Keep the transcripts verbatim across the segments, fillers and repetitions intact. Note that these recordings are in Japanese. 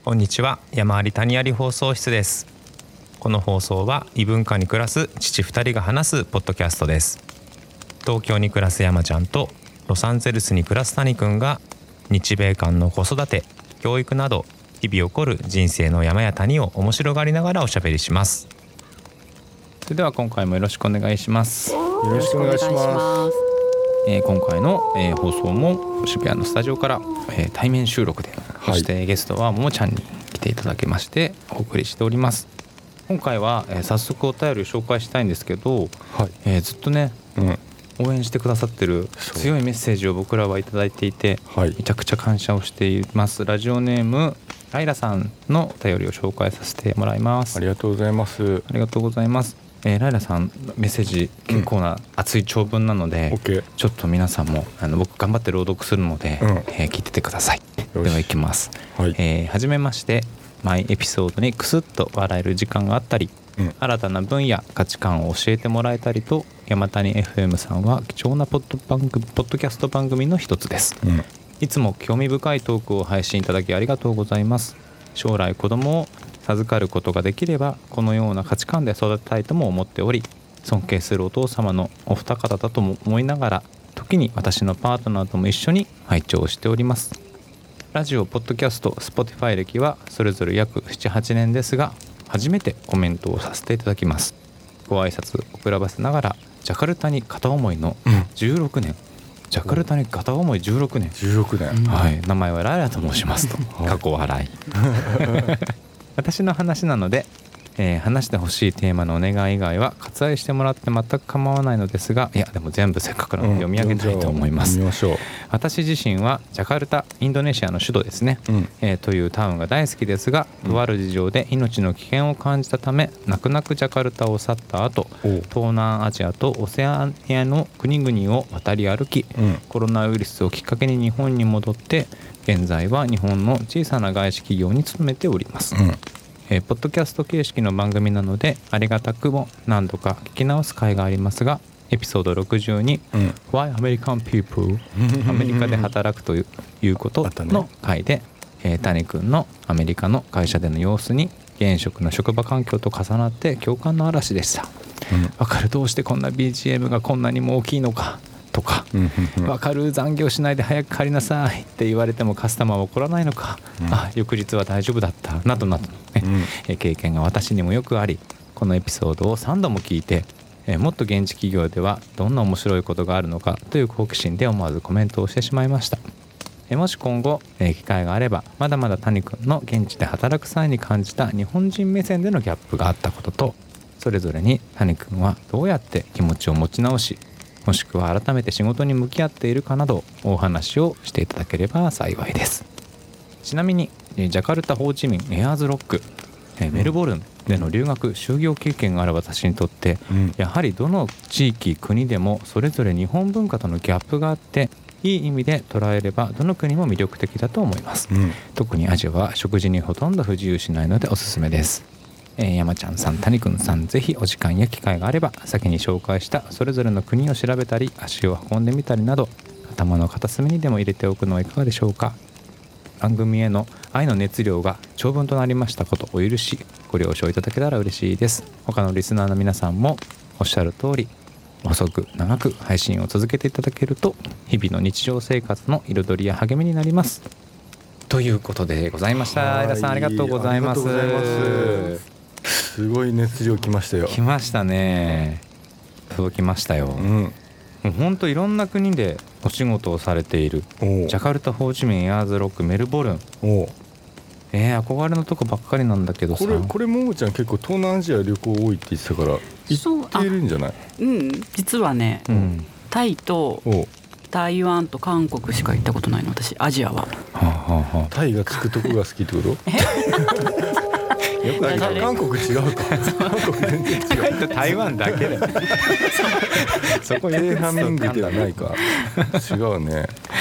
こんにちは、山あり谷あり放送室です。この放送は異文化に暮らす父ふたりが話すポッドキャストです。東京に暮らす山ちゃんとロサンゼルスに暮らす谷くんが日米間の子育て、教育など日々起こる人生の山や谷を面白がりながらおしゃべりします。それでは今回もよろしくお願いします。 よろしくお願いします。 えー、今回の、えー、放送も渋谷のスタジオから、えー、対面収録で、はい、そしてゲストはももちゃんに来ていただきましてお送りしております。今回は、えー、早速お便りを紹介したいんですけど、はいえー、ずっとね、うん、応援してくださってる強いメッセージを僕らはいただいていて、はい、めちゃくちゃ感謝をしています。ラジオネームライラさんのお便りを紹介させてもらいます。 ありがとうございます。 ありがとうございます。えー、ライラさんメッセージ結構な熱い長文なので、うん、ちょっと皆さんもあの僕頑張って朗読するので、うんえー、聞いててください。ではいきます。はい、えー、はじめまして。毎エピソードにクスッと笑える時間があったり、うん、新たな分野価値観を教えてもらえたりと山谷 エフエム さんは貴重なポッド番組ポッドキャスト番組の一つです、うん、いつも興味深いトークを配信いただきありがとうございます。将来子供を授かることができればこのような価値観で育てたいとも思っており、尊敬するお父様のお二方だとも思いながら時に私のパートナーとも一緒に拝聴しております。ラジオ、ポッドキャスト、Spotify 歴はそれぞれ約 ななはち 年ですが初めてコメントをさせていただきます。ご挨拶遅らばせながらジャカルタに片思いのじゅうろくねん、うん、ジャカルタに片思いじゅうろくねんじゅうろくねん、 はい、名前はライラと申しますと過去笑い私の話なので、えー、話してほしいテーマのお願い以外は割愛してもらって全く構わないのですが、いやでも全部せっかくなので読み上げたいと思います、うん、 読みましょう。 私自身はジャカルタ、インドネシアの首都ですね、うんえー、というタウンが大好きですが、とある事情で命の危険を感じたため泣く泣くジャカルタを去った後、東南アジアとオセアニアの国々を渡り歩き、うん、コロナウイルスをきっかけに日本に戻って現在は日本の小さな外資企業に勤めております、うんえー、ポッドキャスト形式の番組なのでありがたくも何度か聞き直す回がありますが、エピソードろくじゅうに、うん、Why American People アメリカで働くということの回で、えー、谷君のアメリカの会社での様子に現職の職場環境と重なって共感の嵐でした。わ、うん、かる、どうしてこんな ビージーエム がこんなにも大きいのかとか、わかる、残業しないで早く帰りなさいって言われてもカスタマーは怒らないのか、うん、あ翌日は大丈夫だったなどなどの、ねうん、経験が私にもよくあり、このエピソードをさんども聞いて、えもっと現地企業ではどんな面白いことがあるのかという好奇心で思わずコメントをしてしまいました。えもし今後、え機会があればまだまだ谷君の現地で働く際に感じた日本人目線でのギャップがあったことと、それぞれに谷君はどうやって気持ちを持ち直し、もしくは改めて仕事に向き合っているかなどお話をしていただければ幸いです。ちなみにジャカルタ、ホーチミン、エアーズロック、メルボルンでの留学就業経験がある私にとって、うん、やはりどの地域国でもそれぞれ日本文化とのギャップがあって、いい意味で捉えればどの国も魅力的だと思います、うん、特にアジアは食事にほとんど不自由しないのでおすすめです。えー、山ちゃんさん、谷くんさん、ぜひお時間や機会があれば先に紹介したそれぞれの国を調べたり足を運んでみたりなど頭の片隅にでも入れておくのはいかがでしょうか。番組への愛の熱量が長文となりましたことお許しご了承いただけたら嬉しいです。他のリスナーの皆さんもおっしゃる通り遅く長く配信を続けていただけると日々の日常生活の彩りや励みになりますということでございました。皆さんありがとうございます。 すごい熱量来ましたよ。 来ましたね。届きましたよ、うん、もうほんといろんな国でお仕事をされているジャカルタ、ホーチミン、エアーズロック、メルボルン、おえー、憧れのとこばっかりなんだけどさ、 これこれももちゃん結構東南アジア旅行多いって言ってたから行っているんじゃない？ うん、実はね、うん、タイと台湾と韓国しか行ったことないの私。アジアは、はあはあはあ、タイがつくとこが好きってこと？よくないか、韓国違うか韓国全然違う台湾だけだよそこテーハミングではないか違うね。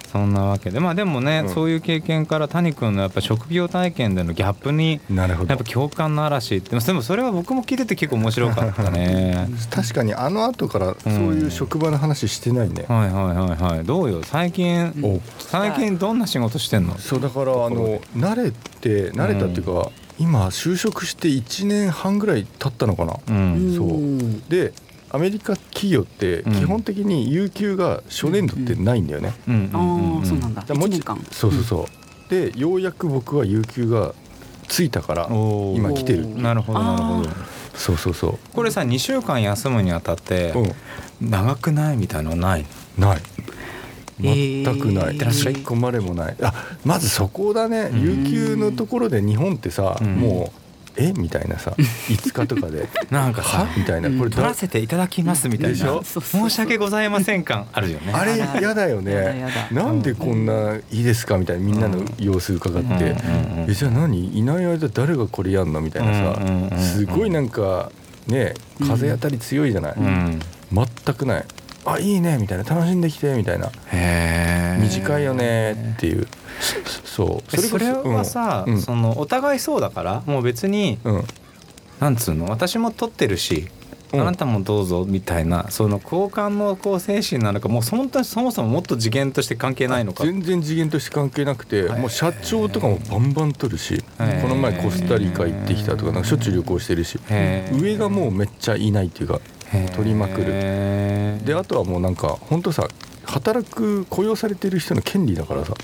そんなわけでまあでもね、 うん、 そういう経験から谷君のやっぱ職業体験でのギャップにやっぱ共感の嵐ってでもそれは僕も聞いてて結構面白かったね確かにあの後からそういう職場の話してないね、 うん、はいはいはいはいどうよ最近、うん、最近どんな仕事してんの？ そうだからあの慣れて慣れたっていうか、うん、今就職していちねんはんぐらい経ったのかな、うん、そうでアメリカ企業って基本的に有給が初年度ってないんだよね。 ああそうなんだ。いちねんかん。 そうそうそう。でようやく僕は有給がついたから今来てる。 なるほどなるほど。 そうそうそう。 これさにしゅうかん休むにあたって長くないみたいなのない？ ない。全くない。いっこまでもない。あまずそこだね。有給のところで日本ってさ、うん、もうえみたいなさいつかとかでなんかさみたいなこれ取らせていただきますみたいな申し訳ございません感あるよね。 あれやだよね。なんでこんないいですかみたいなみんなの様子伺ってえじゃあ何いない間誰がこれやんのみたいなさすごいなんかね風当たり強いじゃない。全くない。あいいねみたいな楽しんできてみたいな短いよねっていうそうそれそれはさ、うん、そのお互いそうだからもう別に、うん、なんつうの私も取ってるし、うん、あなたもどうぞみたいなその交換のこう精神なのかもうそもそもそももっと次元として関係ないのか。 全然次元として関係なくてもう社長とかもバンバン取るしこの前コスタリカ行ってきたとかなんかしょっちゅう旅行してるし上がもうめっちゃいないっていうか取りまくるであとはもうなんか本当さ働く雇用されてる人の権利だからさ、うん、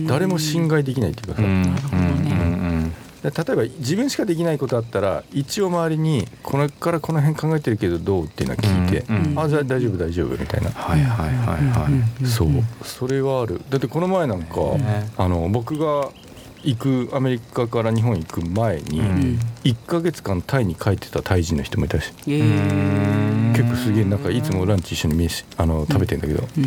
誰も侵害できないっていうかさ、うんうん例えば自分しかできないことあったら一応周りにこれからこの辺考えてるけどどうっていうのは聞いて、うんうん、あじゃあ大丈夫大丈夫みたいなはいはいはいはいそうそれはある。だってこの前なんかあの僕が行くアメリカから日本行く前にいっかげつかんタイに帰ってたタイ人の人もいたし、うん、結構すげえなんかいつもランチ一緒に飯あの食べてんだけど、うん、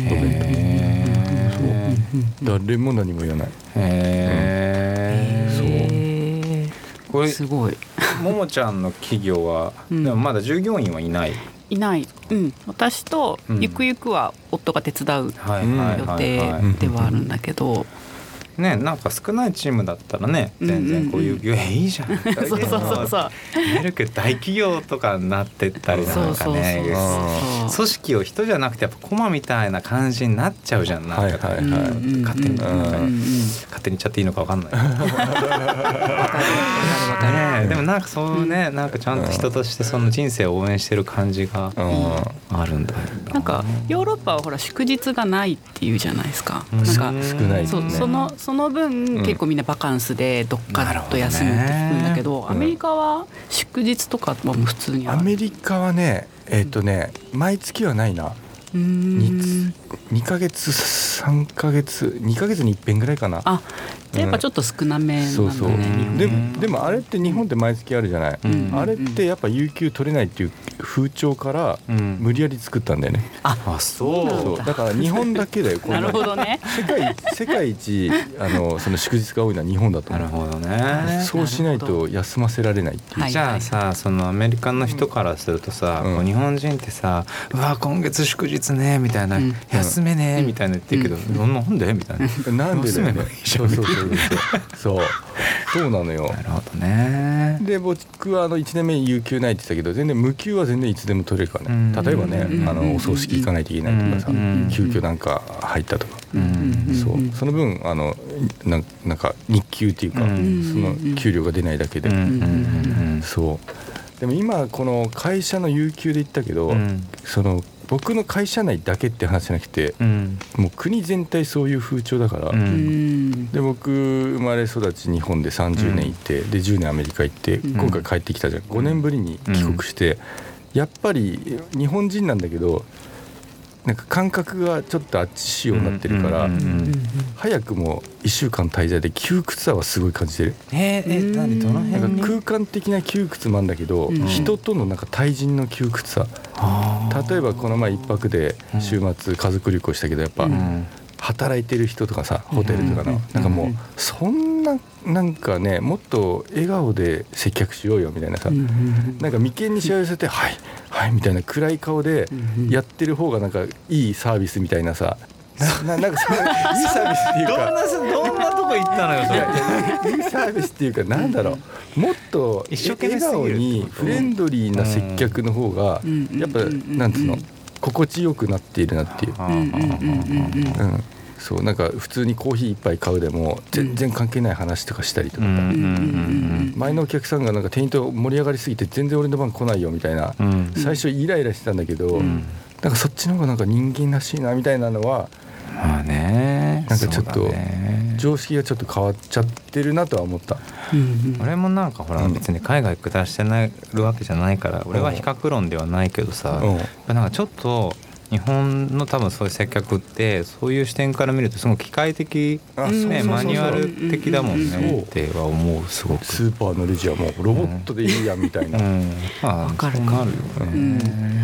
そう誰も何も言わない。へーそうこれすごいももちゃんの企業は、うん、でもまだ従業員はいないいない、うん、私とゆくゆくは夫が手伝う予定ではあるんだけどね、なんか少ないチームだったらね全然こういう、うんうんうん、いいじゃんそうそうそうそうメルク大企業とかになってったりなんかね組織を人じゃなくてやっぱコマみたいな感じになっちゃうじゃんなんか、はいはいはい、勝手に、うんうん、勝手に言っちゃっていいのか分かんないね、でもなんかそうねなんかちゃんと人としてその人生を応援してる感じがあるんだよな。 なんかヨーロッパはほら祝日がないっていうじゃないですか。 なんか少ないですね。 そのその分、うん、結構みんなバカンスでどっかと休むって聞くんだけど、アメリカは祝日とかはもう普通にある。 アメリカはねえっとね毎月はないな。うーんにかげつさんかげつにかげつにいっぺんぐらいかな。 あやっぱちょっと少なめなんだね、うん、そうそうでも、でもあれって日本って毎月あるじゃない、うん、あれってやっぱ有給取れないっていう風潮から無理やり作ったんだよね、 うん、あ, あそうそうだから日本だけだよこなるほどね世界世界一あのその祝日が多いのは日本だと思う。 なるほどね。 そうしないと休ませられないっていう。 じゃあさそのアメリカの人からするとさ、うん、日本人ってさうわ今月祝日ねみたいな、うん、休めねみたいな言ってるけど、うん、なんでみたいななんでだよねそうそうそうそうそうなのよ。 なるほどね。 で僕はあのいちねんめに有給ないって言ったけど全然無給は全然いつでも取れるからね。例えばねあのお葬式行かないといけないとかさ急遽なんか入ったとかそうその分あのな, なんか日給っていうかその給料が出ないだけでそうでも今この会社の有給で言ったけどその僕の会社内だけって話じゃなくて、うん、もう国全体そういう風潮だから、うん、で僕生まれ育ち日本でさんじゅうねんいて、うん、でじゅうねんアメリカ行って、うん、今回帰ってきたじゃんごねんぶりに帰国して、うん、やっぱり日本人なんだけどなんか感覚がちょっとあっち仕様になってるから、うんうんうん、早くもいっしゅうかん滞在で窮屈さはすごい感じてる。 えー、え何どの辺に？ なんか空間的な窮屈もあるんだけど、うん、人とのなんか対人の窮屈さ、うん、例えばこの前一泊で週末家族旅行したけどやっぱ、うん働いてる人とかさホテルとかの、うん、なんかもうそんななんかねもっと笑顔で接客しようよみたいなさ、うん、なんか眉間にしわ寄せてはいはいみたいな暗い顔でやってる方がなんかいいサービスみたいなさななんかそれいいサービスっていうかどんなどんなとこ行ったのよそれ。 いやいやいいサービスっていうかなんだろう、もっと一生懸命笑顔にフレンドリーな接客の方がやっぱなんつうの心地よくなっているなっていう。うんそうなんか普通にコーヒー一杯買うでも全然関係ない話とかしたりとか、前のお客さんがなんか店員と盛り上がりすぎて全然俺の番来ないよみたいな、最初イライラしてたんだけど、なんかそっちの方がなんか人間らしいなみたいなのは、 まあね、 なんかちょっと常識がちょっと変わっちゃってるなとは思った。 俺もなんかほら別に海外下してないるわけじゃないから俺は比較論ではないけどさ、なんかちょっと日本の多分そういう接客ってそういう視点から見るとすごく機械的、ね、マニュアル的だもんねっては思う。すごくスーパーのレジはもうロボットでいいやみたいな、うんうん、 あ分かるか、うん、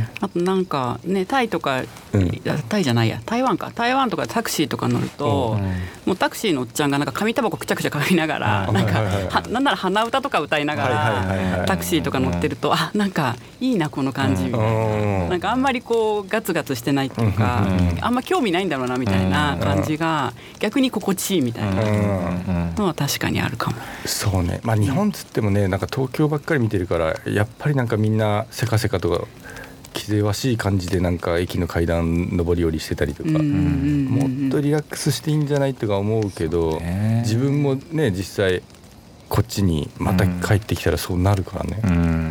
あとなんかねタイとか、うん、タイじゃないや台湾か台湾とかタクシーとか乗ると、うん、もうタクシーのおっちゃんがなんか紙タバコくちゃくちゃ買いながら、うん、なんか、はいはいはい、なんなら鼻歌とか歌いながらタクシーとか乗ってると、あなんかいいなこの感じみたいな、うん、なんかあんまりこうガツガツしてないっていうか、うん、あんま興味ないんだろうなみたいな感じが逆に心地いいみたいなのは確かにあるかも。 そうね、まあ、日本つってもねなんか東京ばっかり見てるからやっぱりなんかみんなせかせかとか気ぜわしい感じでなんか駅の階段上り下りしてたりとか、もっとリラックスしていいんじゃないとか思うけど、自分もね実際こっちにまた帰ってきたらそうなるからね、うん、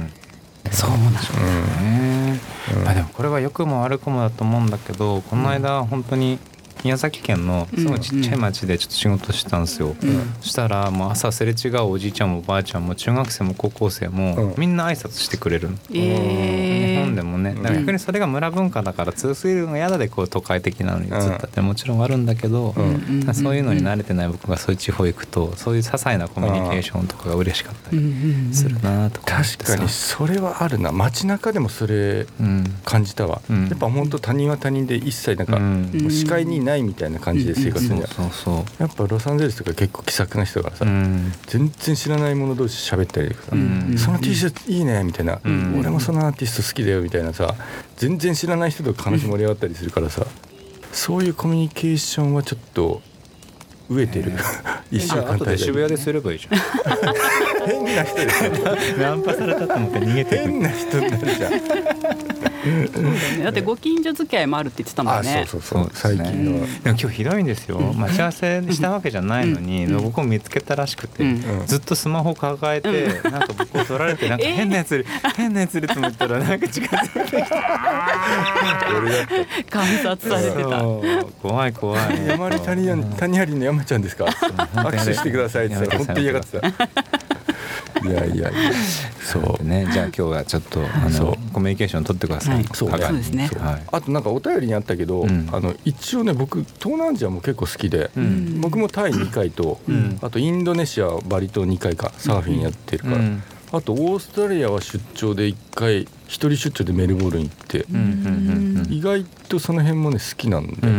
そうなんですね、うんまあ、でもこれは良くも悪くもだと思うんだけど、この間本当に宮崎県のすごいちっちゃい町でちょっと仕事してたんですよ、うんうん、そしたらもう朝すれ違うおじいちゃんもおばあちゃんも中学生も高校生もみんな挨拶してくれるの、うん、日本でもね。だから逆にそれが村文化だから通すぎるのが嫌だでこう都会的なのに移ったってもちろんあるんだけど、うん、そういうのに慣れてない僕がそういう地方行くとそういう些細なコミュニケーションとかが嬉しかったりするなとか思ってさ。 確かにそれはあるな。街中でもそれ感じたわ、うん、やっぱ本当他人は他人で一切なんかもう視界にないみたいな感じで生活するんじゃん、そうそうそう。やっぱロサンゼルスとか結構気さくな人だからさ、うん、全然知らない者同士喋ったりとかさ、うん、その T シャツいいねみたいな、うん、俺もそのアーティスト好きだよみたいなさ、全然知らない人と話盛り上がったりするからさ、そういうコミュニケーションはちょっと飢えてる、 えー、一週間後で渋谷ですればいいじゃん変な人ですよナンパされたと思って逃げてくる変な人になるじゃんそうだね、だってご近所付き合いもあるって言ってたもんね。 あそうそうそう、最近の、 でも今日ひどいんですよ。待ち合わせしたわけじゃないのに、うん、僕を見つけたらしくて、うん、ずっとスマホ抱えて、うん、なんか僕を取られてなんか変なやついる、えー、変なやついると思ったらなんか近づいてきた観察されてた。 怖い怖い。 山里谷有の山ちゃんですか握手してくださいって本当に嫌がってたいやいやいや、 そうね。じゃあ今日はちょっとあのコミュニケーション取ってください。はい、 そうですね。はい、あとなんかお便りにあったけど、うん、あの一応ね僕東南アジアも結構好きで、うん、僕もタイにかいと、うん、あとインドネシアバリ島にかいかサーフィンやってるから、うん、あとオーストラリアは出張でいっかい一人出張でメルボルン行って、うんうんうん、意外とその辺もね好きなんで、うんうんうん、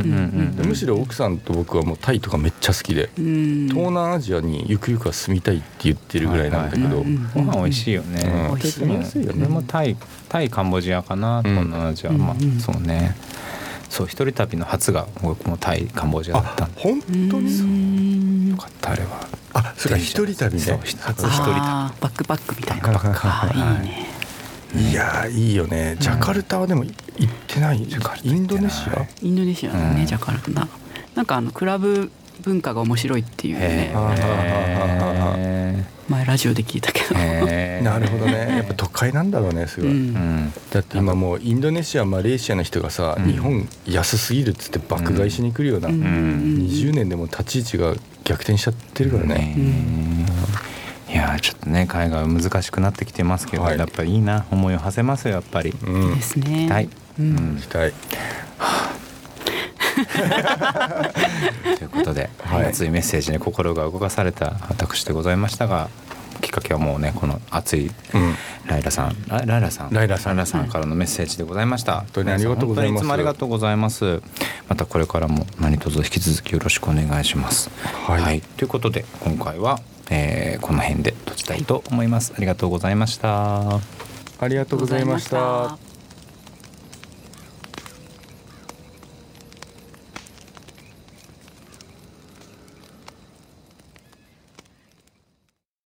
でむしろ奥さんと僕はもうタイとかめっちゃ好きで、うん、東南アジアにゆくゆくは住みたいって言ってるぐらいなんだけど、はいはい、 ご飯美味しいよね、うん、美味しいよね。俺もタイ、タイカンボジアかな、東南アジア、うん、まあそうね。そう一人旅の初が僕もタイカンボジアだったんで。 本当によかったあれは。 あ、それは一人旅ね。 初一人旅。バックパックみたいな。バックパック、いいね。 いやいいよね。ジャカルタはでも行ってない、うん、インドネシアインドネシアだね、うん、ジャカルタなんかあのクラブ文化が面白いっていうね、前ラジオで聞いたけどなるほどね。やっぱ都会なんだろうねすごい、うん、だって今もうインドネシアマレーシアの人がさ、うん、日本安すぎるっつって爆買いしに来るような、うん、にじゅうねんでも立ち位置が逆転しちゃってるからね、うんうんいやちょっとね海外は難しくなってきてますけど、はい、やっぱりいいな思いを馳せますよやっぱり、 うん、いいですね。 行きたい、 うん、行きたいということで、はい、熱いメッセージに心が動かされた私でございましたが、きっかけはもうねこの熱いライラさん、うん、ライラさんライラさんライラさんからのメッセージでございました、 はい、本当にありがとうございます。 本当にいつもありがとうございます。またこれからも何卒引き続きよろしくお願いします、はいはい、ということで今回はえー、この辺で閉じたいと思います。ありがとうございました。 ありがとうございました。